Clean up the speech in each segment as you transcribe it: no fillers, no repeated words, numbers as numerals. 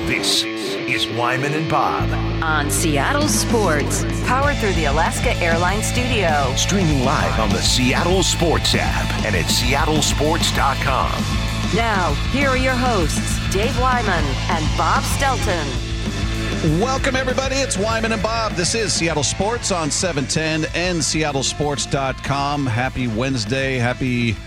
This is Wyman and Bob. On Seattle Sports, powered through the Alaska Airlines Studio. Streaming live on the Seattle Sports app and at seattlesports.com. Now, here are your hosts, Dave Wyman and Bob Stelton. Welcome, everybody. It's Wyman and Bob. This is Seattle Sports on 710 and seattlesports.com. Happy Wednesday. Happy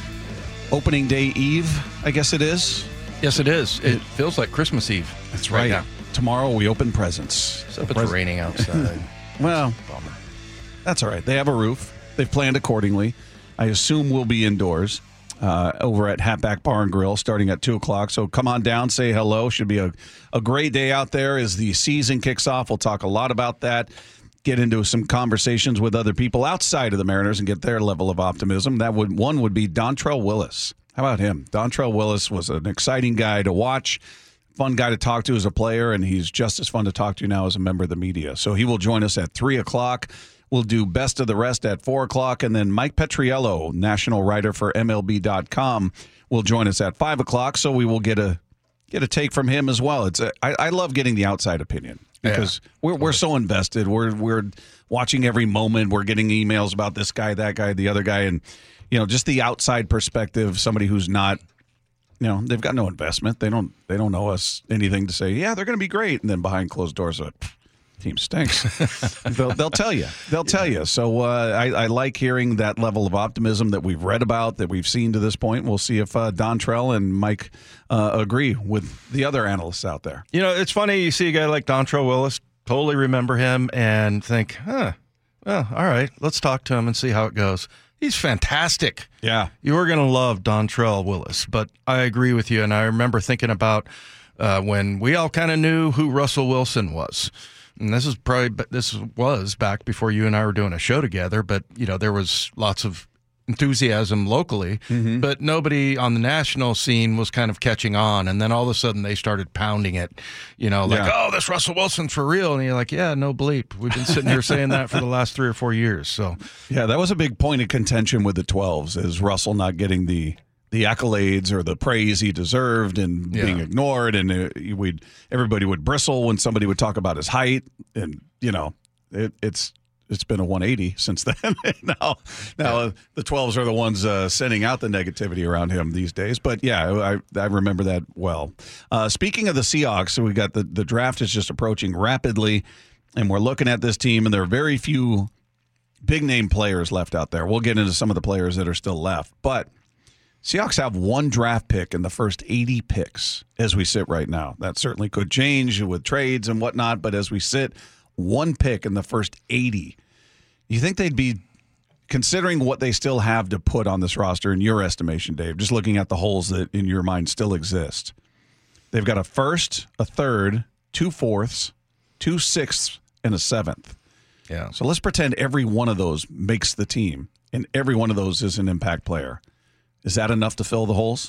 opening day eve, I guess it is. Yes, it is. It feels like Christmas Eve. That's right. Now. Tomorrow we open presents. Except it's raining outside. Well, bummer. That's all right. They have a roof. They've planned accordingly. I assume we'll be indoors over at Hatback Bar and Grill starting at 2 o'clock. So come on down, say hello. Should be a great day out there as the season kicks off. We'll talk a lot about that. Get into some conversations with other people outside of the Mariners and get their level of optimism. One would be Dontrelle Willis. How about him? Dontrelle Willis was an exciting guy to watch, fun guy to talk to as a player, and he's just as fun to talk to now as a member of the media. So he will join us at 3 o'clock. We'll do Best of the Rest at 4 o'clock, and then Mike Petriello, national writer for MLB.com, will join us at 5 o'clock, so we will get a take from him as well. I love getting the outside opinion because we're so invested. We're watching every moment. We're getting emails about this guy, that guy, the other guy, and just the outside perspective, somebody who's not, they've got no investment. They don't know us anything to say, yeah, they're going to be great. And then behind closed doors, team stinks. They'll tell you. They'll tell you. So I like hearing that level of optimism that we've read about, that we've seen to this point. We'll see if Dontrelle and Mike agree with the other analysts out there. It's funny. You see a guy like Dontrelle Willis, totally remember him and think, well, all right, let's talk to him and see how it goes. He's fantastic. Yeah. You are going to love Dontrelle Willis, but I agree with you. And I remember thinking about when we all kind of knew who Russell Wilson was. And this was back before you and I were doing a show together, but there was lots of enthusiasm locally, but nobody on the national scene was kind of catching on. And then all of a sudden they started pounding it, oh, this Russell Wilson's for real. And you're like, yeah, no bleep. We've been sitting here saying that for the last 3 or 4 years. So yeah, that was a big point of contention with the 12s, is Russell not getting the accolades or the praise he deserved and being ignored. And everybody would bristle when somebody would talk about his height. And, it's been a 180 since then. now the 12s are the ones sending out the negativity around him these days. But, yeah, I remember that well. Speaking of the Seahawks, so we got the draft is just approaching rapidly, and we're looking at this team, and there are very few big-name players left out there. We'll get into some of the players that are still left. But Seahawks have one draft pick in the first 80 picks as we sit right now. That certainly could change with trades and whatnot, but as we sit, one pick in the first 80. You think they'd be, considering what they still have to put on this roster, in your estimation, Dave, just looking at the holes that in your mind still exist, they've got a first, a third, 2 fourths, 2 sixths, and a 7th. Yeah. So let's pretend every one of those makes the team, and every one of those is an impact player. Is that enough to fill the holes?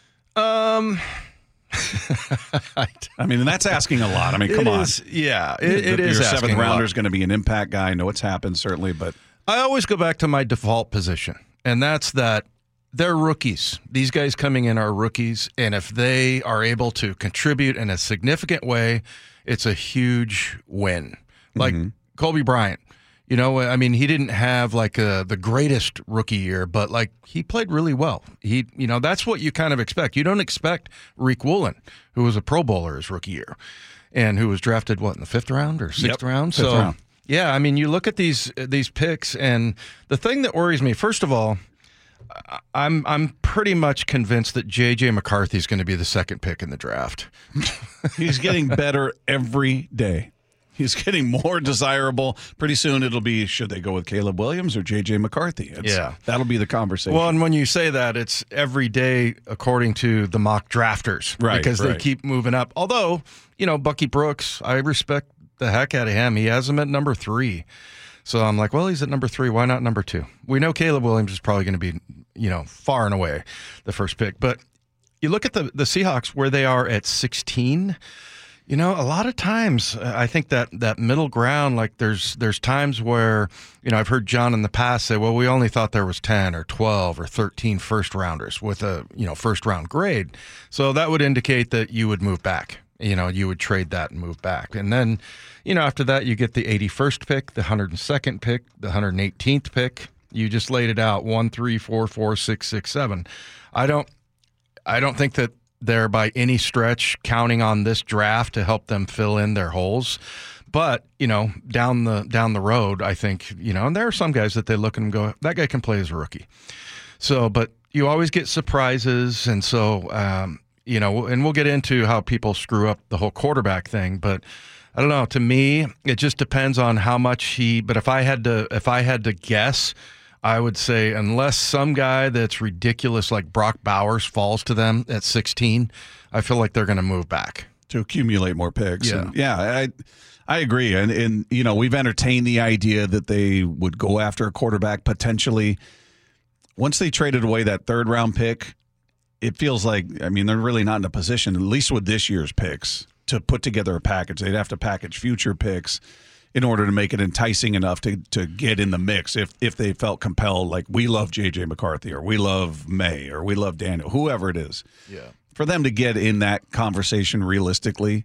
I mean, that's asking a lot. I mean, come on. Yeah, it is. Your asking 7th a lot. rounder is going to be an impact guy. I know it's happened, certainly, but I always go back to my default position, and that's that they're rookies. These guys coming in are rookies, and if they are able to contribute in a significant way, it's a huge win. Like Kobe Bryant. He didn't have the greatest rookie year, but he played really well. That's what you kind of expect. You don't expect Rick Woolen, who was a Pro Bowler his rookie year, and who was drafted in the 5th round or 6th round. Fifth round. Yeah, you look at these picks, and the thing that worries me, first of all, I'm pretty much convinced that J.J. McCarthy is going to be the 2nd pick in the draft. He's getting better every day. He's getting more desirable. Pretty soon it'll be, should they go with Caleb Williams or J.J. McCarthy? That'll be the conversation. Well, and when you say that, it's every day according to the mock drafters. Right. Because they keep moving up. Although, Bucky Brooks, I respect the heck out of him. He has him at number 3. So I'm like, well, he's at number 3. Why not number 2? We know Caleb Williams is probably going to be, far and away the first pick. But you look at the Seahawks where they are at 16. A lot of times I think that middle ground, there's times where, I've heard John in the past say, well, we only thought there was 10 or 12 or 13 first rounders with a, first round grade. So that would indicate that you would move back you would trade that and move back. And then, after that, you get the 81st pick, the 102nd pick, the 118th pick. You just laid it out 1, 3, 4, 5, 6, 6, 7. I don't think that they're by any stretch counting on this draft to help them fill in their holes. But, down the road, I think, and there are some guys that they look and go, that guy can play as a rookie. So, but you always get surprises. And so, and we'll get into how people screw up the whole quarterback thing. But I don't know. To me, it just depends on how much but if I had to guess, I would say unless some guy that's ridiculous like Brock Bowers falls to them at 16, I feel like they're going to move back. To accumulate more picks. Yeah. And I agree. And, we've entertained the idea that they would go after a quarterback potentially. Once they traded away that third-round pick, it feels like, they're really not in a position, at least with this year's picks, to put together a package. They'd have to package future picks in order to make it enticing enough to get in the mix if they felt compelled, like we love J.J. McCarthy or we love May or we love Daniel, whoever it is. Yeah. For them to get in that conversation realistically,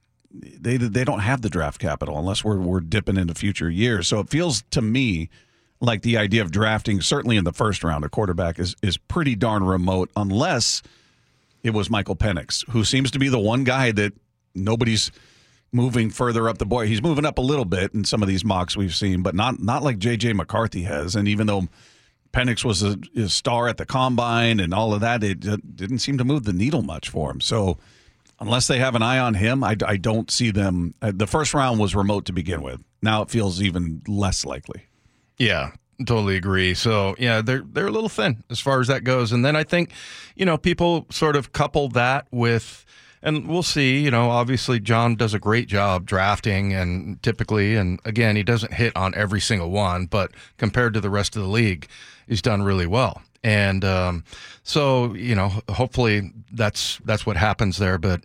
they don't have the draft capital unless we're dipping into future years. So it feels to me like the idea of drafting, certainly in the first round, a quarterback is pretty darn remote unless it was Michael Penix, who seems to be the one guy that nobody's moving further up the board. He's moving up a little bit in some of these mocks we've seen, but not like J.J. McCarthy has. And even though Penix was a star at the combine and all of that, it didn't seem to move the needle much for him. So unless they have an eye on him, I don't see them. The first round was remote to begin with. Now it feels even less likely. Yeah, totally agree. So, yeah, they're a little thin as far as that goes. And then I think, people sort of couple that with, and we'll see, obviously John does a great job drafting and typically, and again, he doesn't hit on every single one, but compared to the rest of the league, he's done really well. And so, hopefully that's what happens there. But,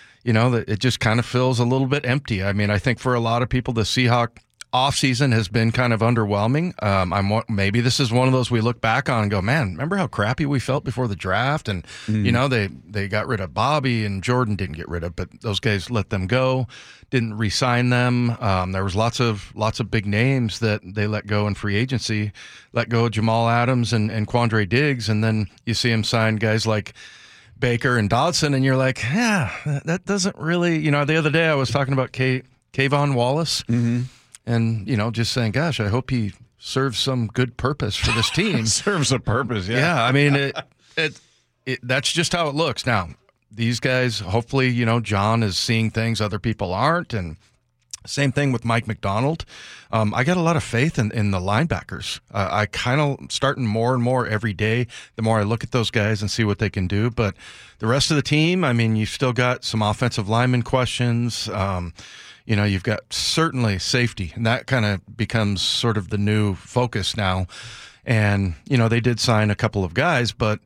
it just kind of feels a little bit empty. I think for a lot of people, the Seahawk offseason has been kind of underwhelming. Maybe this is one of those we look back on and go, man, remember how crappy we felt before the draft? And, they got rid of Bobby and Jordan didn't get rid of, but those guys let them go, didn't re-sign them. There was lots of big names that they let go in free agency, let go of Jamal Adams and Quandre Diggs. And then you see him sign guys like Baker and Dodson, and you're like, yeah, that doesn't really, the other day I was talking about Kayvon Wallace. Mm-hmm. And, just saying, gosh, I hope he serves some good purpose for this team. Serves a purpose, yeah. Yeah, that's just how it looks. Now, these guys, hopefully, John is seeing things other people aren't. And same thing with Mike McDonald. I got a lot of faith in the linebackers. I kind of starting more and more every day, the more I look at those guys and see what they can do. But the rest of the team, you've still got some offensive lineman questions. You've got certainly safety, and that kind of becomes sort of the new focus now. And, they did sign a couple of guys, but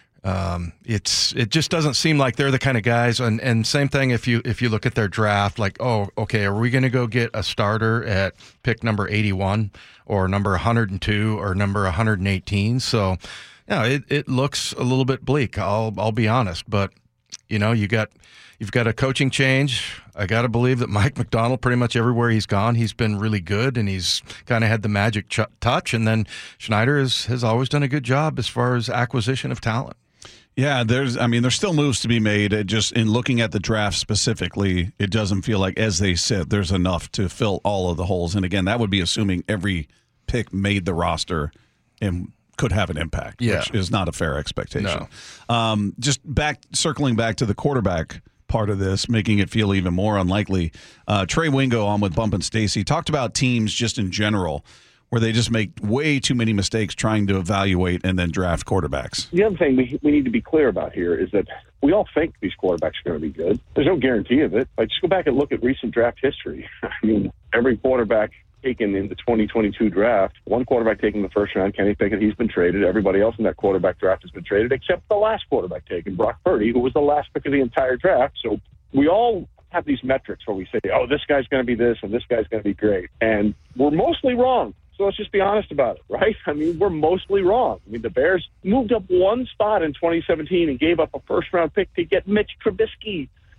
it just doesn't seem like they're the kind of guys. And same thing if you look at their draft, like, oh, okay, are we going to go get a starter at pick number 81 or number 102 or number 118? So, it looks a little bit bleak. I'll be honest, but you've got a coaching change. I got to believe that Mike McDonald, pretty much everywhere he's gone, he's been really good, and he's kind of had the magic touch. And then Schneider has always done a good job as far as acquisition of talent. Yeah, there's still moves to be made. It just, in looking at the draft specifically, it doesn't feel like, as they said, there's enough to fill all of the holes. And again, that would be assuming every pick made the roster and could have an impact, which is not a fair expectation. No. Just circling back to the quarterback part of this, making it feel even more unlikely. Trey Wingo on with Bump and Stacy talked about teams just in general where they just make way too many mistakes trying to evaluate and then draft quarterbacks. The other thing we need to be clear about here is that we all think these quarterbacks are going to be good. There's no guarantee of it. Just go back and look at recent draft history. Every quarterback taken in the 2022 draft, one quarterback taken in the first round, Kenny Pickett, he's been traded. Everybody else in that quarterback draft has been traded except the last quarterback taken, Brock Purdy, who was the last pick of the entire draft. So we all have these metrics where we say, oh, this guy's going to be this and this guy's going to be great. And we're mostly wrong. So let's just be honest about it, right? We're mostly wrong. The Bears moved up one spot in 2017 and gave up a first-round pick to get Mitch Trubisky.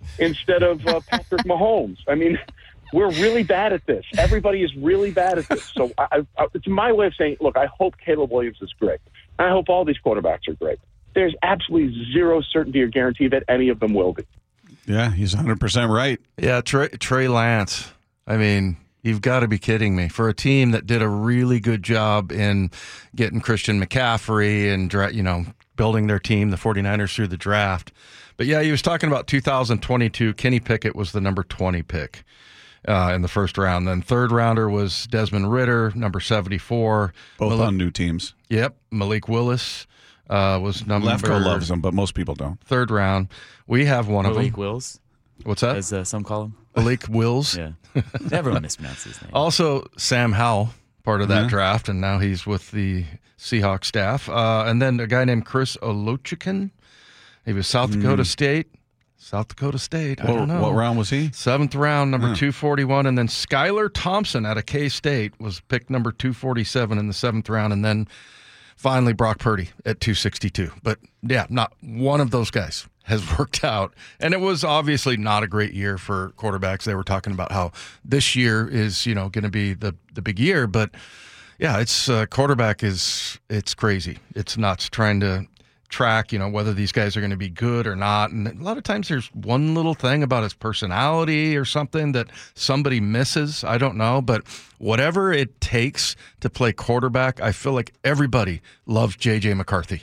instead of Patrick Mahomes. I mean, we're really bad at this. Everybody is really bad at this. So it's my way of saying, look, I hope Caleb Williams is great. I hope all these quarterbacks are great. There's absolutely zero certainty or guarantee that any of them will be. Yeah, he's 100% right. Yeah, Trey Lance. I mean, you've got to be kidding me. For a team that did a really good job in getting Christian McCaffrey and, building their team, the 49ers, through the draft. But, yeah, he was talking about 2022. Kenny Pickett was the number 20 pick in the first round. Then third rounder was Desmond Ridder, number 74. Both on new teams. Yep. Malik Willis was number... Lefko loves him, but most people don't. Third round. We have one of them. Malik Wills? What's that? As some call him. Malik Wills. Yeah. Everyone mispronounces his name. Also, Sam Howell, part of that draft, and now he's with the Seahawks staff. And then a guy named Chris Olochikin. He was South Dakota State. South Dakota State. I don't know. What round was he? Seventh round, number 241. And then Skylar Thompson out of K-State was picked number 247 in the seventh round. And then finally Brock Purdy at 262. But, yeah, not one of those guys has worked out. And it was obviously not a great year for quarterbacks. They were talking about how this year is, going to be the big year. But, yeah, it's quarterback it's crazy. It's nuts trying to track, whether these guys are going to be good or not. And a lot of times there's one little thing about his personality or something that somebody misses. I don't know. But whatever it takes to play quarterback, I feel like everybody loves J.J. McCarthy.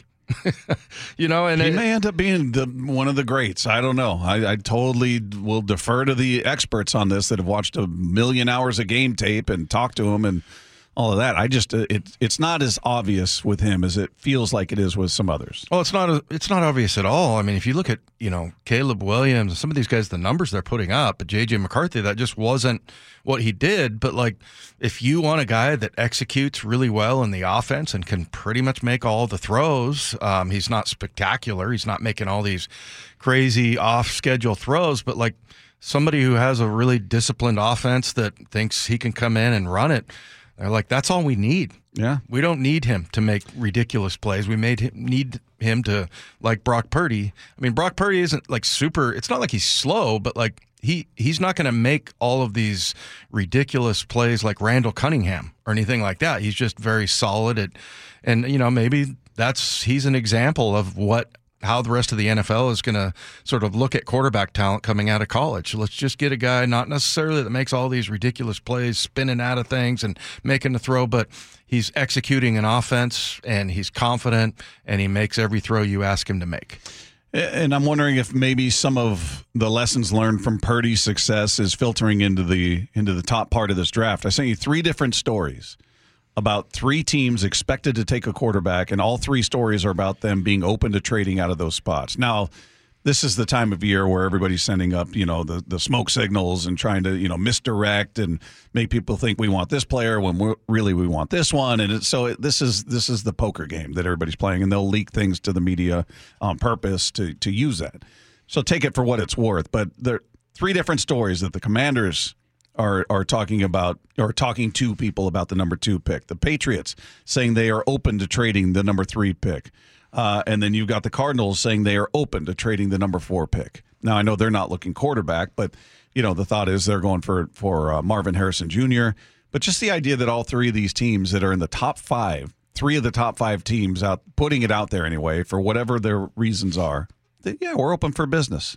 And he may end up being one of the greats. I don't know. I totally will defer to the experts on this that have watched a million hours of game tape and talked to him and all of that. I just it's not as obvious with him as it feels like it is with some others. Well, it's not obvious at all. I mean, if you look at Caleb Williams and some of these guys, the numbers they're putting up, but J.J. McCarthy, that just wasn't what he did. But like, if you want a guy that executes really well in the offense and can pretty much make all the throws, he's not spectacular. He's not making all these crazy off-schedule throws, but like somebody who has a really disciplined offense that thinks he can come in and run it. They're like, that's all we need. Yeah. We don't need him to make ridiculous plays. We need him to, like Brock Purdy. I mean, Brock Purdy isn't like super, it's not like he's slow, but like he's not going to make all of these ridiculous plays like Randall Cunningham or anything like that. He's just very solid at, and maybe he's an example of how the rest of the NFL is going to sort of look at quarterback talent coming out of college. Let's just get a guy, not necessarily that makes all these ridiculous plays, spinning out of things and making the throw, but he's executing an offense and he's confident and he makes every throw you ask him to make. And I'm wondering if maybe some of the lessons learned from Purdy's success is filtering into the top part of this draft. I sent you 3 different stories about 3 teams expected to take a quarterback, and all 3 stories are about them being open to trading out of those spots. Now, this is the time of year where everybody's sending up, the smoke signals and trying to, misdirect and make people think we want this player when we want this one. And this is the poker game that everybody's playing, and they'll leak things to the media on purpose to use that. So take it for what it's worth. But there are 3 different stories that the Commanders are talking about, or talking to people about the number 2 pick. The Patriots saying they are open to trading the number 3 pick. And then you've got the Cardinals saying they are open to trading the number 4 pick. Now, I know they're not looking quarterback, but, the thought is they're going for Marvin Harrison Jr. But just the idea that all 3 of these teams that are in the top 5, 3 of the top 5 teams out, putting it out there anyway, for whatever their reasons are, we're open for business.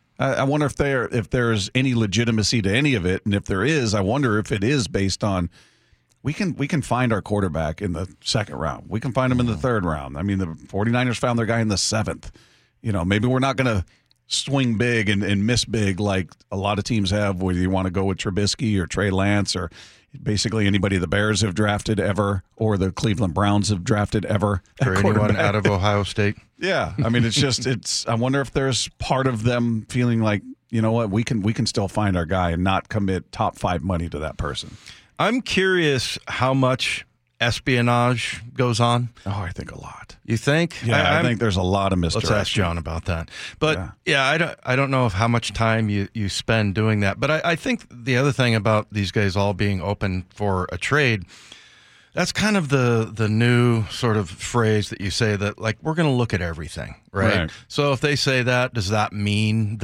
I wonder if there's any legitimacy to any of it, and if there is, I wonder if it is based on we can find our quarterback in the second round. We can find him in the third round. I mean, the 49ers found their guy in the 7th. Maybe we're not going to swing big and miss big like a lot of teams have, whether you want to go with Trubisky or Trey Lance or basically anybody the Bears have drafted ever or the Cleveland Browns have drafted ever. Or anyone out of Ohio State. Yeah. I mean, I wonder if there's part of them feeling like, you know what, we can still find our guy and not commit top 5 money to that person. I'm curious how much espionage goes on. Oh, I think a lot. You think? Yeah, I think there's a lot of misdirection. Let's ask John about that. But I don't know how much time you spend doing that. But I think the other thing about these guys all being open for a trade, that's kind of the new sort of phrase that you say that, like, we're going to look at everything, right? So if they say that, does that mean that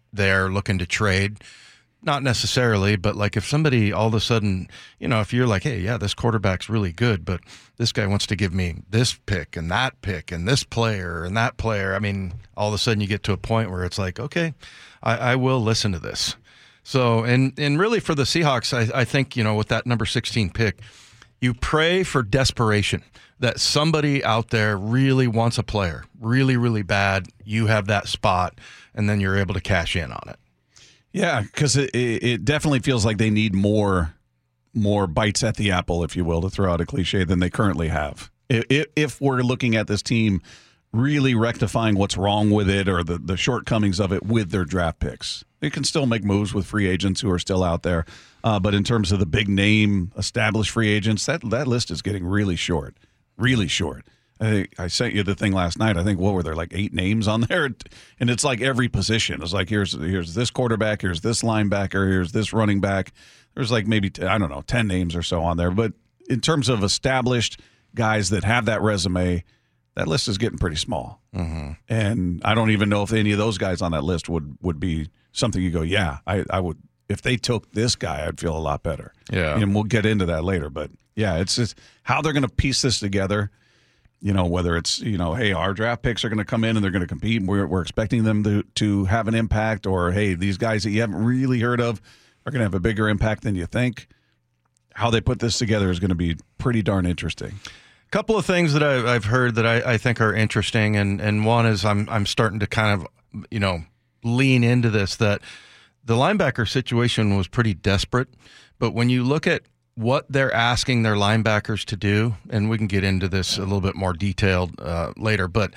they're looking to trade. Not necessarily, but like if somebody all of a sudden, if you're like, hey, yeah, this quarterback's really good, but this guy wants to give me this pick and this player and that player. I mean, all of a sudden you get to a point where it's like, okay, I will listen to this. So, and really for the Seahawks, I think, with that number 16 pick, you pray for desperation that somebody out there really wants a player really, really bad. You have that spot and then you're able to cash in on it. Yeah, because it definitely feels like they need more bites at the apple, if you will, to throw out a cliche, than they currently have. If we're looking at this team really rectifying what's wrong with it or the shortcomings of it with their draft picks, they can still make moves with free agents who are still out there. But in terms of the big name established free agents, that list is getting really short, really short. I sent you the thing last night. I think, what were there, like 8 names on there? And it's like every position. It's like, here's this quarterback, here's this linebacker, here's this running back. There's like maybe, 10 names or so on there. But in terms of established guys that have that resume, that list is getting pretty small. Mm-hmm. And I don't even know if any of those guys on that list would be something you go, yeah, I would. If they took this guy, I'd feel a lot better. Yeah. And we'll get into that later. But, yeah, it's just how they're going to piece this together. Whether it's, hey, our draft picks are going to come in and they're going to compete and we're expecting them to have an impact, or, hey, these guys that you haven't really heard of are going to have a bigger impact than you think. How they put this together is going to be pretty darn interesting. A couple of things that I've heard that I think are interesting, and one is I'm starting to kind of, lean into this, that the linebacker situation was pretty desperate, but when you look at what they're asking their linebackers to do, and we can get into this a little bit more detailed later, but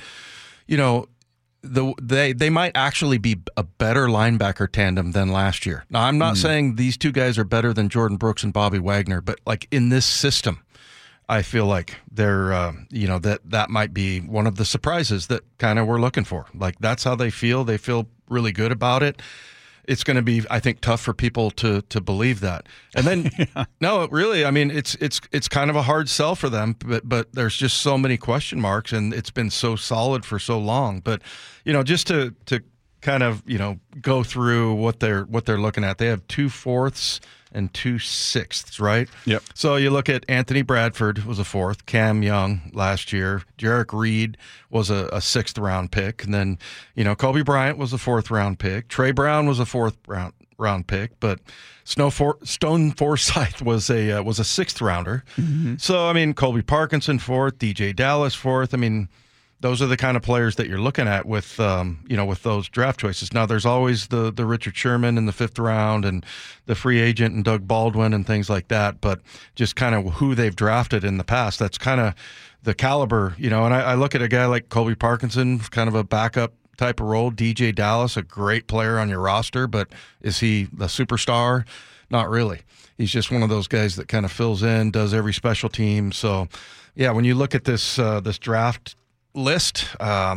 they might actually be a better linebacker tandem than last year. Now, I'm not saying these two guys are better than Jordan Brooks and Bobby Wagner, but like in this system, I feel like they're that might be one of the surprises that kind of we're looking for. Like that's how they feel. They feel really good about it. It's going to be, I think, tough for people to believe that. And then, no, really, I mean, it's kind of a hard sell for them, but there's just so many question marks, and it's been so solid for so long. But, just to kind of, go through what they're looking at, they have 2 4ths and 2 6ths, right? Yep. So you look at Anthony Bradford was a 4th, Cam Young last year, Jarek Reed was a 6th round pick, and then Kobe Bryant was a 4th round pick, Trey Brown was a 4th round pick, but Stone Forsythe was a 6th rounder. Mm-hmm. So I mean, Colby Parkinson 4th, DJ Dallas 4th. I mean, those are the kind of players that you're looking at with, with those draft choices. Now, there's always the Richard Sherman in the 5th round and the free agent and Doug Baldwin and things like that. But just kind of who they've drafted in the past, that's kind of the caliber, And I look at a guy like Colby Parkinson, kind of a backup type of role. DJ Dallas, a great player on your roster, but is he the superstar? Not really. He's just one of those guys that kind of fills in, does every special team. So, yeah, when you look at this draft list,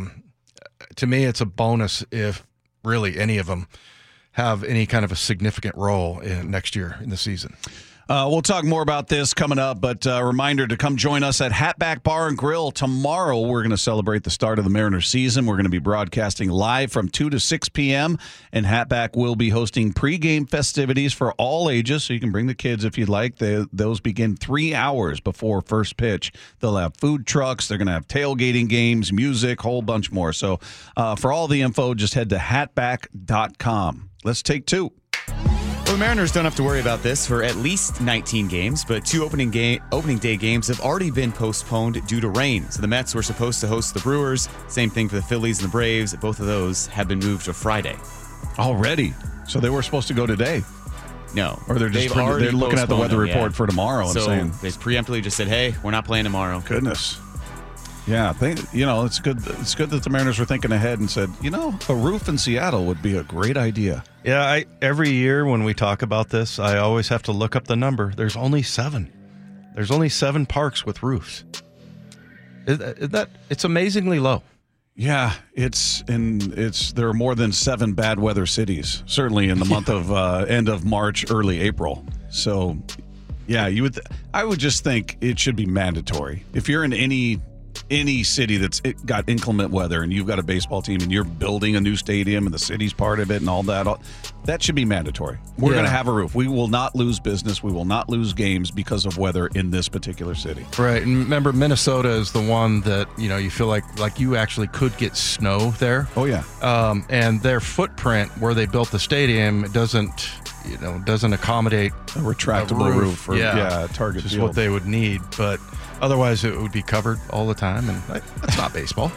to me it's a bonus if really any of them have any kind of a significant role in next year in the season. We'll talk more about this coming up, but a reminder to come join us at Hatback Bar and Grill tomorrow. We're going to celebrate the start of the Mariners season. We're going to be broadcasting live from 2 to 6 p.m., and Hatback will be hosting pregame festivities for all ages, so you can bring the kids if you'd like. Those begin 3 hours before first pitch. They'll have food trucks. They're going to have tailgating games, music, whole bunch more. So for all the info, just head to hatback.com. Let's take 2. Well, the Mariners don't have to worry about this for at least 19 games, but 2 opening day games have already been postponed due to rain. So the Mets were supposed to host the Brewers. Same thing for the Phillies and the Braves. Both of those have been moved to Friday. Already? So they were supposed to go today? No. Or they're looking at the weather report for tomorrow and saying. They preemptively just said, hey, we're not playing tomorrow. Goodness. Yeah, it's good. It's good that the Mariners were thinking ahead and said, a roof in Seattle would be a great idea. Yeah, every year when we talk about this, I always have to look up the number. There's only 7. There's only 7 parks with roofs. It's amazingly low. Yeah, there are more than 7 bad weather cities, certainly in the month of end of March, early April. So, yeah, I would just think it should be mandatory. If you're in any any city that's got inclement weather and you've got a baseball team and you're building a new stadium and the city's part of it and all that should be mandatory. We're going to have a roof. We will not lose business. We will not lose games because of weather in this particular city. Right. And remember, Minnesota is the one that, you feel like you actually could get snow there. Oh, yeah. And their footprint where they built the stadium doesn't accommodate a retractable roof or target just field. what they would need. But otherwise, it would be covered all the time, and that's not baseball.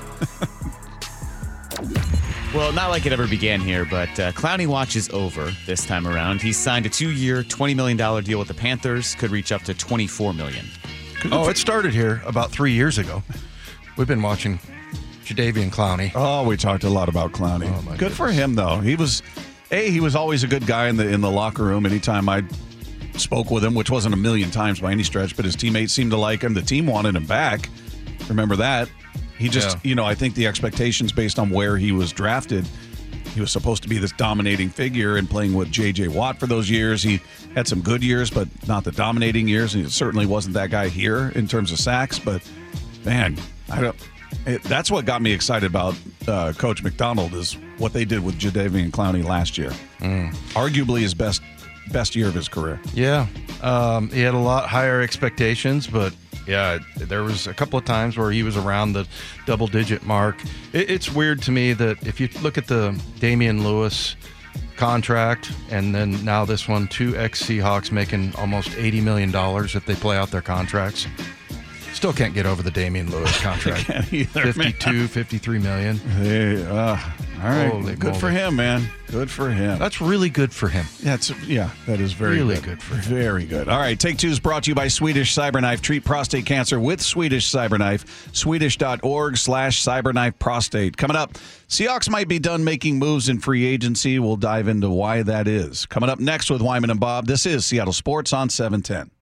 Well, not like it ever began here, but Clowney watch is over this time around. He's signed a 2-year, $20 million deal with the Panthers. Could reach up to $24 million. It started here about 3 years ago. We've been watching Jadeveon Clowney. Oh, we talked a lot about Clowney. Oh, good for him, though. He was always a good guy in the locker room. Anytime I spoke with him, which wasn't a million times by any stretch, but his teammates seemed to like him. The team wanted him back. Remember that? He just, I think the expectations based on where he was drafted, he was supposed to be this dominating figure and playing with J.J. Watt for those years. He had some good years, but not the dominating years. And he certainly wasn't that guy here in terms of sacks. But, man, that's what got me excited about Coach McDonald is what they did with Jadeveon Clowney last year. Arguably his best year of his career. Yeah. He had a lot higher expectations, but there was a couple of times where he was around the double-digit mark. It's weird to me that if you look at the Damian Lewis contract and then now this one, 2 ex-Seahawks making almost $80 million if they play out their contracts. Still can't get over the Damian Lewis contract. Can't either, 52, $53 million. Hey, all right. Holy good for him, man. Good for him. That's really good for him. That is very really good for him. Very good. All right, Take Two is brought to you by Swedish Cyberknife. Treat prostate cancer with Swedish Cyberknife. Swedish.org/cyberknife prostate. Coming up, Seahawks might be done making moves in free agency. We'll dive into why that is. Coming up next with Wyman and Bob, this is Seattle Sports on 710.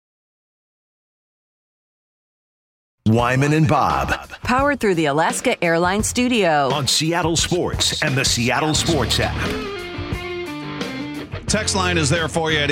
Wyman and Bob Powered through the Alaska Airlines Studio. on Seattle Sports and the Seattle Sports app. Text line is there for you at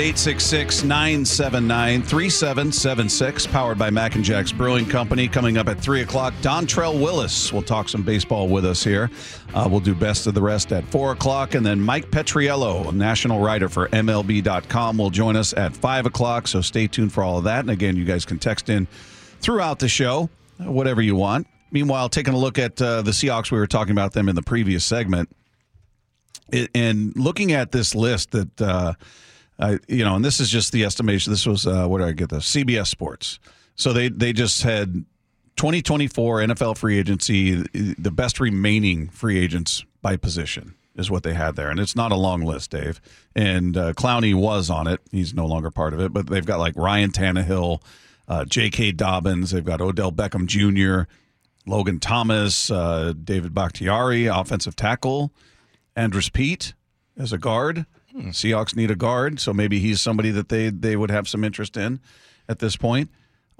866-979-3776, powered by Mac and Jack's Brewing Company. Coming up at 3 o'clock, Dontrell Willis will talk some baseball with us here. We'll do best of the rest at 4 o'clock, and then Mike Petriello, a national writer for MLB.com, will join us at 5 o'clock, so stay tuned for all of that. And again, you guys can text in throughout the show, whatever you want. Meanwhile, taking a look at the Seahawks, we were talking about them in the previous segment, and looking at this list that, and this is just the estimation. This was, where did I get this? CBS Sports. So they just had 2024 NFL free agency, the best remaining free agents by position is what they had there. And it's not a long list, Dave. And Clowney was on it. He's no longer part of it. But they've got like Ryan Tannehill, J.K. Dobbins. They've got Odell Beckham Jr., Logan Thomas, David Bakhtiari, offensive tackle, Andrus Peat as a guard. Seahawks need a guard, so maybe he's somebody that they would have some interest in at this point.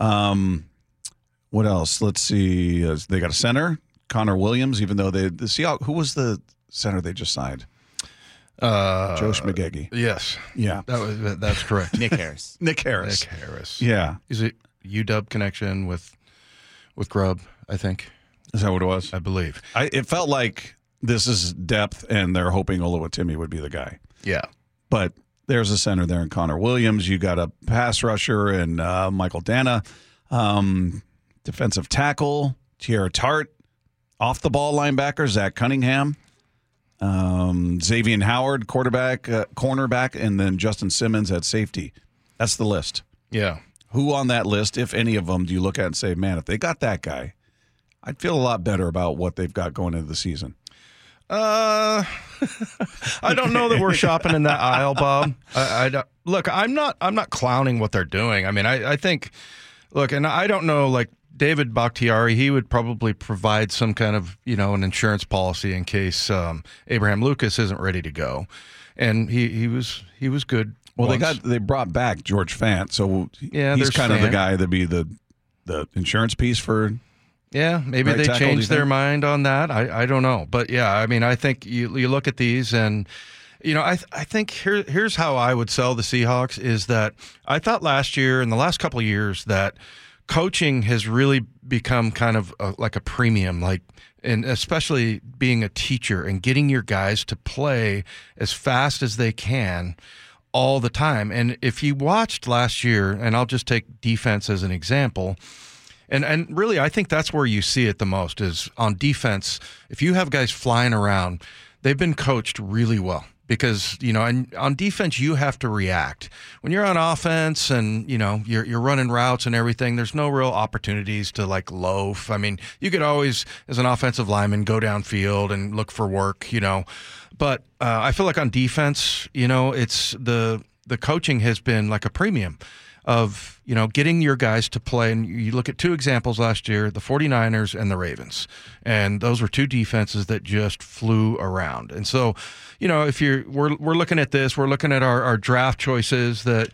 What else? Let's see. They got a center, Connor Williams, even though the Seahawks, who was the center they just signed? Joe Schmagegi. Yes. Yeah. That's correct. Nick Harris. Nick Harris. Yeah. Is it UW connection with Grubb, I think? Is that what it was? I believe. It felt like this is depth, and they're hoping Oluwatimi would be the guy. Yeah. But there's a center there in Connor Williams. You got a pass rusher and Michael Dana. Defensive tackle, Tierra Tart. Off the ball linebacker, Zach Cunningham. Xavier Howard, cornerback, and then Justin Simmons at safety. That's the list. Yeah. Who on that list, if any of them, do you look at and say, man, if they got that guy, I'd feel a lot better about what they've got going into the season? I don't know that we're shopping in that aisle, Bob. Look, I'm not clowning what they're doing. I mean, I think, look, and I don't know, like David Bakhtiari, he would probably provide some kind of, an insurance policy in case Abraham Lucas isn't ready to go. And he was good. Well, once. they brought back George Fant, so yeah, he's kind of the Fant. guy to be the insurance piece for. Yeah, maybe right they tackle, changed their think? mind on that. I don't know. But, yeah, I mean, I think you look at these and, I think here's how I would sell the Seahawks is that I thought last year and the last couple of years that coaching has really become kind of like a premium, and especially being a teacher and getting your guys to play as fast as they can all the time. And if you watched last year, and I'll just take defense as an example, and really I think that's where you see it the most is on defense. If you have guys flying around, they've been coached really well. Because, and on defense, you have to react. When you're on offense and, you're running routes and everything, there's no real opportunities to, loaf. I mean, you could always, as an offensive lineman, go downfield and look for work, But I feel like on defense, it's the coaching has been like a premium of, getting your guys to play. And you look at two examples last year, the 49ers and the Ravens. And those were two defenses that just flew around. And so, if we're looking at this, we're looking at our draft choices that,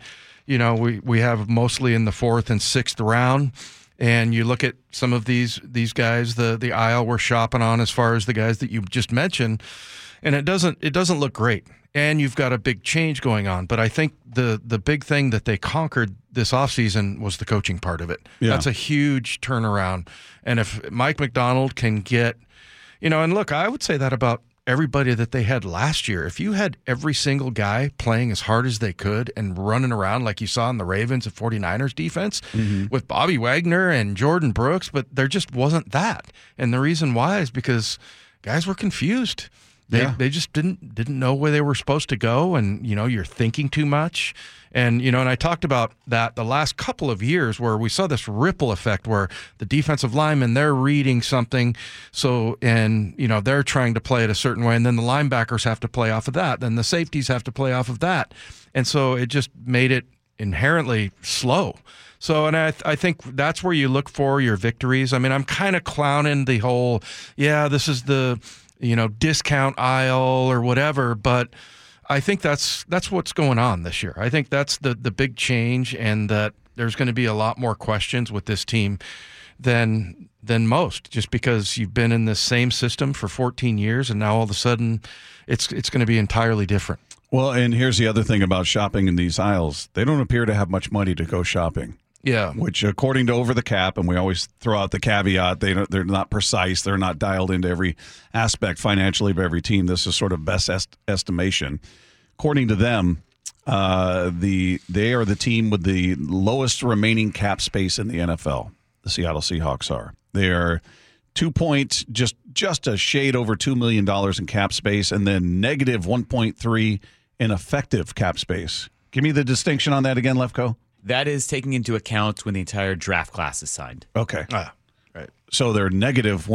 we have mostly in the 4th and 6th round. And you look at some of these guys, the aisle we're shopping on as far as the guys that you just mentioned, and it doesn't look great. And you've got a big change going on. But I think the big thing that they conquered this offseason was the coaching part of it. Yeah. That's a huge turnaround. And if Mike Macdonald can get, and look, I would say that about everybody that they had last year. If you had every single guy playing as hard as they could and running around like you saw in the Ravens and 49ers defense with Bobby Wagner and Jordan Brooks, but there just wasn't that. And the reason why is because guys were confused. They just didn't know where they were supposed to go, and you're thinking too much, and and I talked about that the last couple of years where we saw this ripple effect where the defensive linemen, they're reading something, they're trying to play it a certain way, and then the linebackers have to play off of that, then the safeties have to play off of that, and so it just made it inherently slow. So, and I think that's where you look for your victories. I mean, I'm kind of clowning the whole, this is the discount aisle or whatever, but I think that's what's going on this year. I think that's the big change, and that there's going to be a lot more questions with this team than most, just because you've been in this same system for 14 years, and now all of a sudden it's going to be entirely different. Well, and here's the other thing about shopping in these aisles. They don't appear to have much money to go shopping. Yeah. Which, according to Over the Cap, and we always throw out the caveat, they're not precise. They're not dialed into every aspect financially of every team. This is sort of best estimation. According to them, they are the team with the lowest remaining cap space in the NFL. The Seattle Seahawks are. They are 2 points, just a shade over $2 million in cap space, and then negative 1.3 in effective cap space. Give me the distinction on that again, Lefko. That is taking into account when the entire draft class is signed. Okay. Right. So they're negative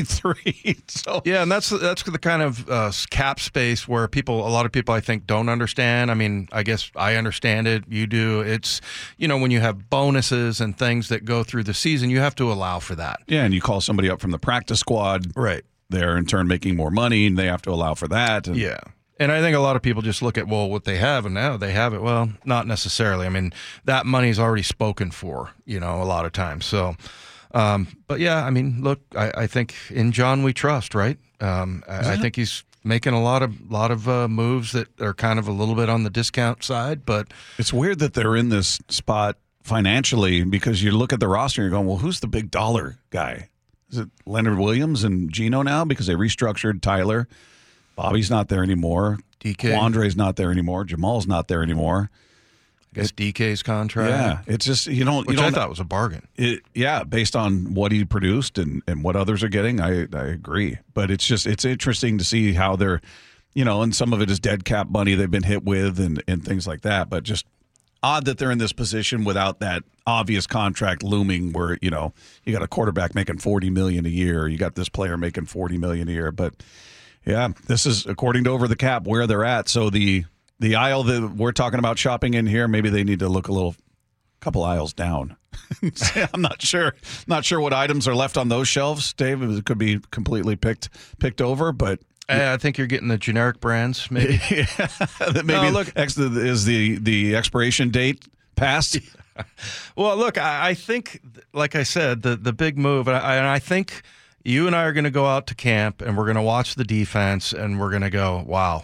1.3. So yeah, and that's the kind of cap space where a lot of people I think don't understand. I mean, I guess I understand it. You do. It's when you have bonuses and things that go through the season, you have to allow for that. Yeah, and you call somebody up from the practice squad. Right. They're in turn making more money, and they have to allow for that. And yeah. And I think a lot of people just look at, what they have, and now they have it. Well, not necessarily. I mean, that money's already spoken for, a lot of times. So, but yeah, I mean, look, I think in John we trust, right? I think he's making a lot of moves that are kind of a little bit on the discount side, but it's weird that they're in this spot financially, because you look at the roster and you're going, well, who's the big dollar guy? Is it Leonard Williams and Geno now because they restructured Tyler? Bobby's not there anymore. DK. Quandre's not there anymore. Jamal's not there anymore. I guess DK's contract. Yeah, it's just I thought was a bargain. Based on what he produced and what others are getting, I agree. But it's interesting to see how they're, and some of it is dead cap money they've been hit with and things like that. But just odd that they're in this position without that obvious contract looming where, you got a quarterback making $40 million a year. You got this player making $40 million a year. But yeah, this is, according to Over the Cap, where they're at. So the aisle that we're talking about shopping in here, maybe they need to look couple aisles down. I'm not sure what items are left on those shelves, Dave. It could be completely picked over, but I think you're getting the generic brands, maybe. Maybe look, is the expiration date passed? Well, look, I think, like I said, the big move, and I think you and I are going to go out to camp and we're going to watch the defense and we're going to go, wow,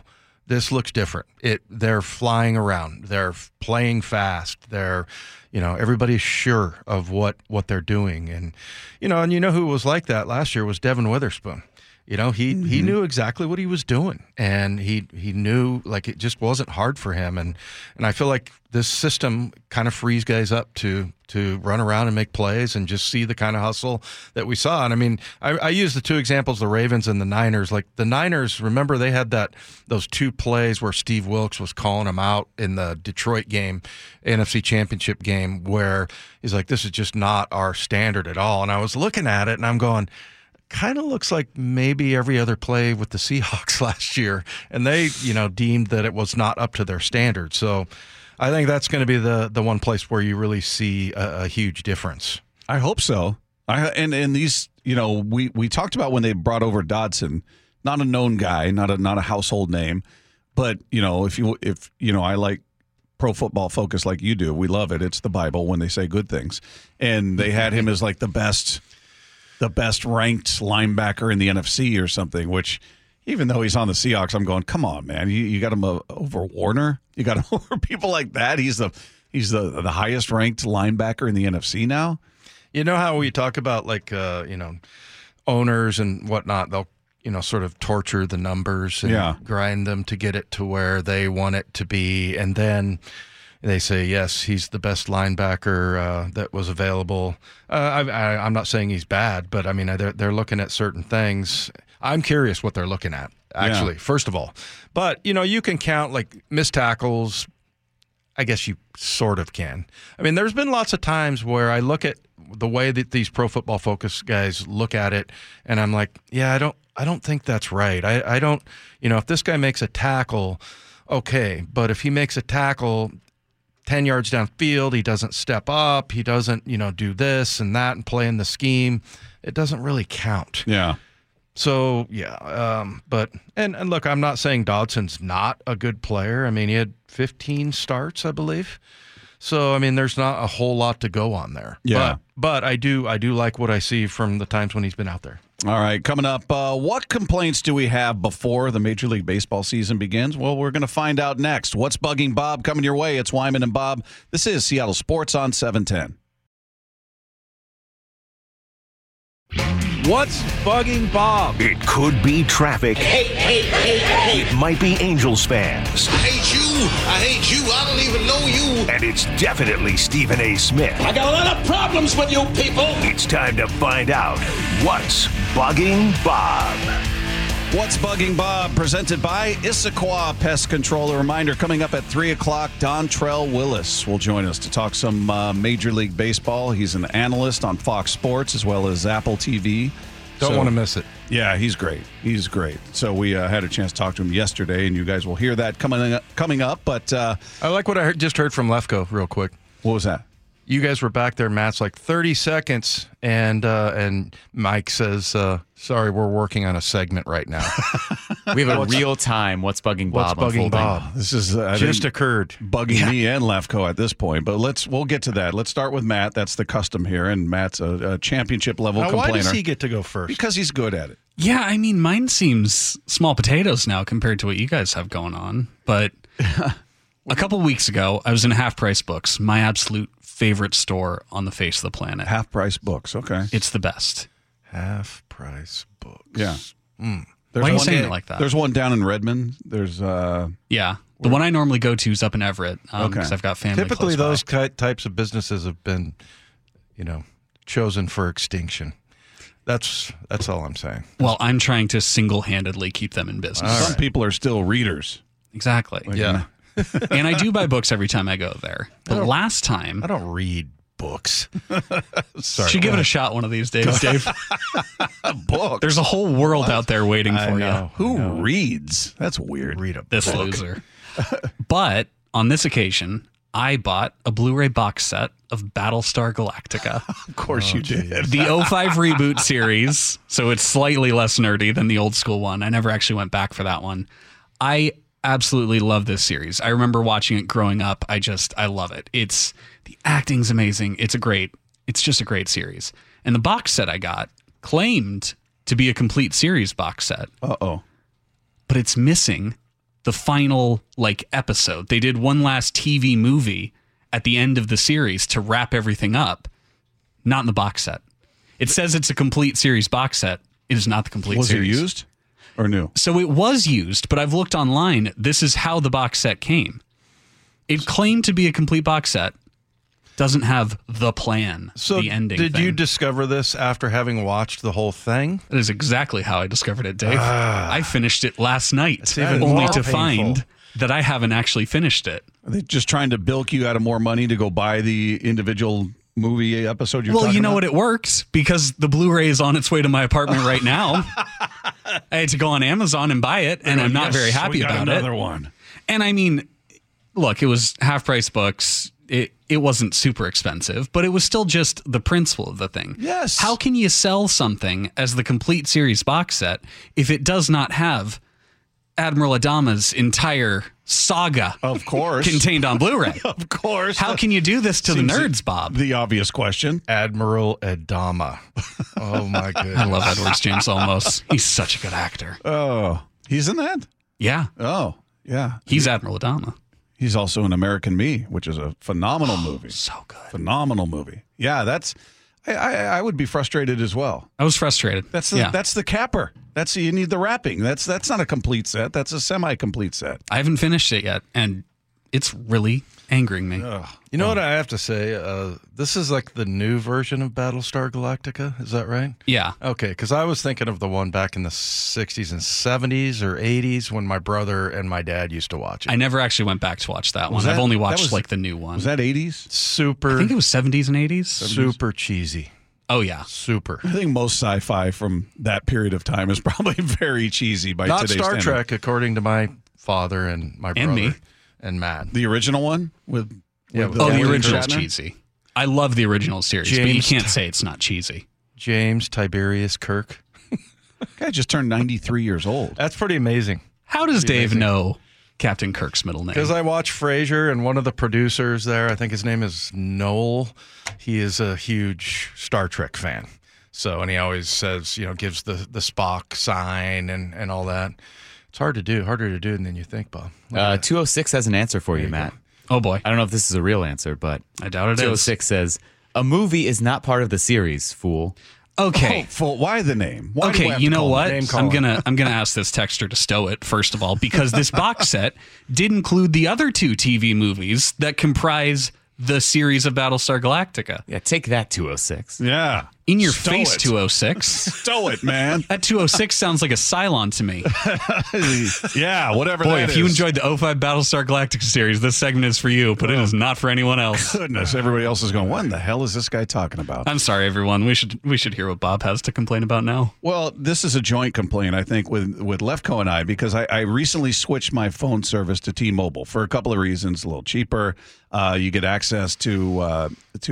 This looks different. They're flying around. They're playing fast. They're, everybody's sure of what they're doing. And you know who was like that last year was Devin Witherspoon. He knew exactly what he was doing, and he knew, like, it just wasn't hard for him. And I feel like this system kind of frees guys up to run around and make plays and just see the kind of hustle that we saw. And I mean, I use the two examples, the Ravens and the Niners. Like the Niners, remember they had those two plays where Steve Wilkes was calling them out in the Detroit game, NFC Championship game, where he's like, this is just not our standard at all. And I was looking at it and I'm going, kind of looks like maybe every other play with the Seahawks last year, and they, deemed that it was not up to their standards. So I think that's going to be the one place where you really see a huge difference. I hope so. And these, we talked about when they brought over Dodson, not a known guy, not a household name, but if I like Pro Football Focus like you do, we love it. It's the Bible when they say good things, and they had him as like the best ranked linebacker in the NFC or something, which even though he's on the Seahawks, I'm going, come on, man. You got him over Warner. You got him over people like that. He's the highest ranked linebacker in the NFC now. You know how we talk about like, owners and whatnot, they'll, sort of torture the numbers and grind them to get it to where they want it to be. And then they say, yes, he's the best linebacker that was available. I'm not saying he's bad, but I mean, they're looking at certain things. I'm curious what they're looking at, actually, first of all. But, you can count like missed tackles. I guess you sort of can. I mean, there's been lots of times where I look at the way that these Pro Football Focus guys look at it, and I'm like, yeah, I don't think that's right. I don't, if this guy makes a tackle, okay, but if he makes a tackle 10 yards downfield, he doesn't step up, he doesn't, do this and that and play in the scheme, it doesn't really count. Yeah. So, but look, I'm not saying Dodson's not a good player. I mean, he had 15 starts, I believe. So, I mean, there's not a whole lot to go on there. Yeah. But I do like what I see from the times when he's been out there. All right, coming up, what complaints do we have before the Major League Baseball season begins? Well, we're going to find out next. What's bugging Bob coming your way? It's Wyman and Bob. This is Seattle Sports on 710. What's bugging Bob? It could be traffic. Hey. It might be Angels fans. I hate you. I don't even know you. And it's definitely Stephen A. Smith. I got a lot of problems with you people. It's time to find out what's bugging Bob. What's bugging Bob? Presented by Issaquah Pest Control. A reminder, coming up at 3 o'clock, Dontrell Willis will join us to talk some Major League Baseball. He's an analyst on Fox Sports as well as Apple TV. Don't want to miss it. Yeah, he's great. He's great. So we had a chance to talk to him yesterday, and you guys will hear that coming up. But I like what I just heard from Lefko real quick. What was that? You guys were back there, Matt's like 30 seconds, and Mike says, sorry, we're working on a segment right now. We have a real-time What's Bugging Bob What's Bugging unfolding. Bob? This is Just occurred. Bugging me and Lefko at this point, but we'll get to that. Let's start with Matt. That's the custom here, and Matt's a championship-level complainer. Why does he get to go first? Because he's good at it. Yeah, I mean, mine seems small potatoes now compared to what you guys have going on, but a couple weeks ago, I was in Half Price Books, my absolute favorite store on the face of the planet. Half Price Books, okay. It's the best. Half Price Books. Yeah. Why are you saying it like that? There's one down in Redmond. There's yeah. The one I normally go to is up in Everett because I've got family. Typically, close by. those types of businesses have been, chosen for extinction. That's all I'm saying. Well, I'm trying to single-handedly keep them in business. some people are still readers. Exactly. Yeah. And I do buy books every time I go there. But last time, I don't read books. Sorry. should give it a shot one of these days, Dave. Book. There's a whole world out there waiting for you. Who reads? That's weird. Read a This book. loser. But on this occasion, I bought a Blu-ray box set of Battlestar Galactica. Of course you did. The 05 reboot series, so it's slightly less nerdy than the old school one. I never actually went back for that one. I absolutely love this series. I remember watching it growing up. I love it. The acting's amazing. It's just a great series. And the box set I got claimed to be a complete series box set. Uh-oh. But it's missing the final episode. They did one last TV movie at the end of the series to wrap everything up. Not in the box set. It says it's a complete series box set. It is not the complete series. Was it used or new? So it was used, but I've looked online. This is how the box set came. It claimed to be a complete box set. Doesn't have the plan, the ending. Did thing. you discover this after having watched the whole thing? That is exactly how I discovered it, Dave. I finished it last night, even only more to painful. find that I haven't actually finished it. Are they just trying to bilk you out of more money to go buy the individual movie episode you're Well, talking you know about? what? It works because the Blu-ray is on its way to my apartment right now. I had to go on Amazon and buy it, and I'm not very happy about another it. one. And I mean, look, it was half-price books. It wasn't super expensive, but it was still just the principle of the thing. Yes. How can you sell something as the complete series box set if it does not have Admiral Adama's entire saga Of course. contained on Blu-ray? Of course. How can you do this to the Seems nerds, Bob? The obvious question. Admiral Adama. Oh, my goodness. I love Edwards James Olmos. He's such a good actor. Oh, he's in that? Yeah, Oh, yeah. he's Admiral Adama. He's also in American Me, which is a phenomenal movie. So good. Phenomenal movie. Yeah, that's. I would be frustrated as well. I was frustrated. That's the capper. You need the wrapping. That's not a complete set. That's a semi-complete set. I haven't finished it yet, and it's really angering me. You know what I have to say? This is like the new version of Battlestar Galactica. Is that right? Yeah. Okay, because I was thinking of the one back in the 60s and 70s or 80s when my brother and my dad used to watch it. I never actually went back to watch that one. that- I've only that watched was- the new one. Was that 80s? Super, I think it was 70s and 80s. super cheesy. Oh, yeah. Super. I think most sci-fi from that period of time is probably very cheesy by Not today's Star standard. Trek, according to my father and my brother. me. And Matt. The original one with Oh, the David original's Shatner? cheesy. I love the original series, but you James can't say it's not cheesy. James Tiberius Kirk. Guy just turned 93 years old. That's pretty amazing. How does Dave know Captain Kirk's middle name? Because I watch Frasier, and one of the producers there, I think his name is Noel, he is a huge Star Trek fan. So, and he always says, gives the Spock sign and all that. It's harder to do than you think, Bob. 206 has an answer for you, Matt. Oh, boy. I don't know if this is a real answer, but I doubt it is. 206 says, a movie is not part of the series, fool. Okay. Why the name? Why do we Okay, have you to know call what? it? I'm gonna ask this texter to stow it first of all, because this box set did include the other two TV movies that comprise the series of Battlestar Galactica. Yeah, take that, 206. Yeah. In your Stow face, it. 206. Stow it, man. That 206 sounds like a Cylon to me. Yeah, whatever Boy, that if you is. enjoyed the 05 Battlestar Galactica series, this segment is for you, but it is not for anyone else. Goodness, everybody else is going, what in the hell is this guy talking about? I'm sorry, everyone. We should hear what Bob has to complain about now. Well, this is a joint complaint, I think, with Lefko and I, because I recently switched my phone service to T-Mobile for a couple of reasons. A little cheaper. You get access to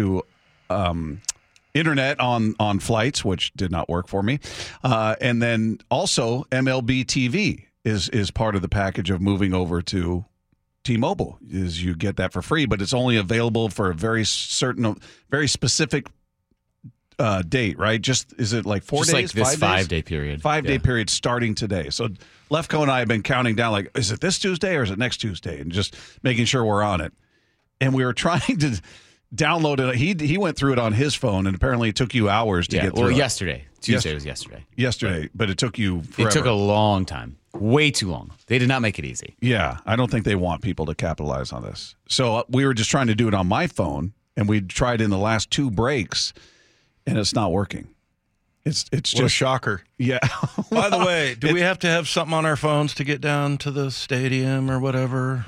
internet on flights, which did not work for me. And then also MLB TV is part of the package of moving over to T-Mobile. Is you get that for free, but it's only available for a very specific date, right? Just is it like 4 Just days? like this 5 days? 5-day period. 5 day Yeah. period starting today. So Lefko and I have been counting down, like, is it this Tuesday or is it next Tuesday? And just making sure we're on it. And we were trying to download it. He went through it on his phone, and apparently it took you hours to Yeah, get through well, it. yesterday. Tuesday was yesterday. Yesterday, but it took you forever. It took a long time. Way too long. They did not make it easy. Yeah, I don't think they want people to capitalize on this. So we were just trying to do it on my phone, and we tried in the last 2 breaks, and it's not working. It's What a just shocker. yeah. By the way, do we have to have something on our phones to get down to the stadium or whatever?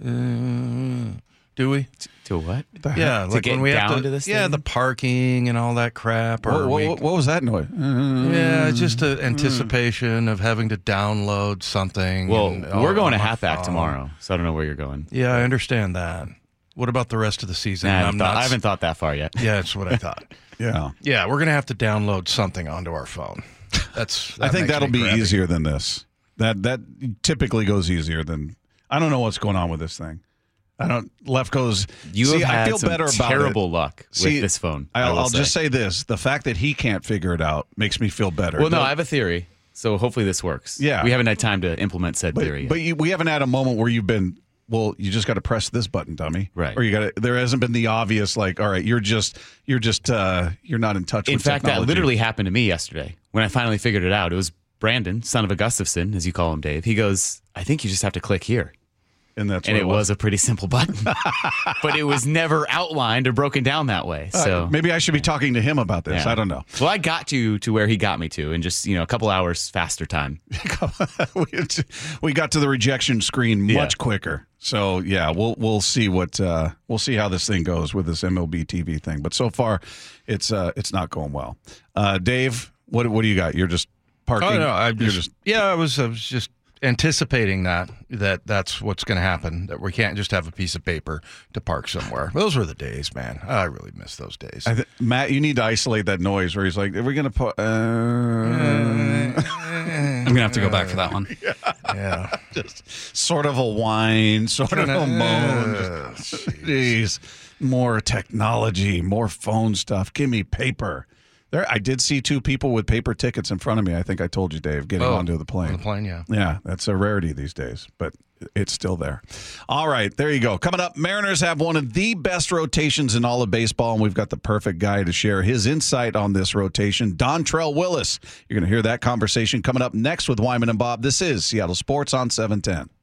Do we? To what? Yeah, To like get when we have down to, to the yeah, stadium? the parking and all that crap. Or What was that noise? yeah, just an anticipation of having to download something. Well, and, we're going to on my Halfback phone. tomorrow, so I don't know where you're going. Yeah, I understand that. What about the rest of the season? Nah, I'm I haven't thought that far yet. Yeah, that's what I thought. Yeah. Yeah, we're gonna have to download something onto our phone. That I think makes that'll me be grabby. easier than this. That typically goes easier than. I don't know what's going on with this thing. I don't. Lefko's. You see, have had I feel some better about terrible it. luck with See, this phone. I I'll will just say this: the fact that he can't figure it out makes me feel better. Well, no, I have a theory. So hopefully this works. Yeah. We haven't had time to implement said theory yet. But we haven't had a moment where you've been, well, you just got to press this button, dummy. Right. Or there hasn't been the obvious, like, all right, you're not in touch In with fact, technology. that literally happened to me yesterday when I finally figured it out. It was Brandon, son of Augustafson, as you call him, Dave. He goes, I think you just have to click here. And that's And what it was a pretty simple button. But it was never outlined or broken down that way. So maybe I should be talking to him about this. yeah. I don't know. Well, I got you to where he got me to in just, a couple hours faster time. We got to the rejection screen much Yeah. quicker. So yeah, we'll see we'll see how this thing goes with this MLB TV thing. But so far, it's not going well. Dave, what do you got? You're just parking. Oh no, I was just anticipating that's what's going to happen. That we can't just have a piece of paper to park somewhere. Those were the days, man. I really miss those days. Matt, you need to isolate that noise where he's like, "Are we going to put?" I'm gonna have to go back for that one. Yeah, Just sort of a whine, sort of a moan. Jeez, more technology, more phone stuff. Give me paper. I did see 2 people with paper tickets in front of me. I think I told you, Dave, getting onto the plane. On the plane, yeah. Yeah, that's a rarity these days, but it's still there. All right, there you go. Coming up, Mariners have one of the best rotations in all of baseball, and we've got the perfect guy to share his insight on this rotation, Dontrelle Willis. You're going to hear that conversation coming up next with Wyman and Bob. This is Seattle Sports on 710.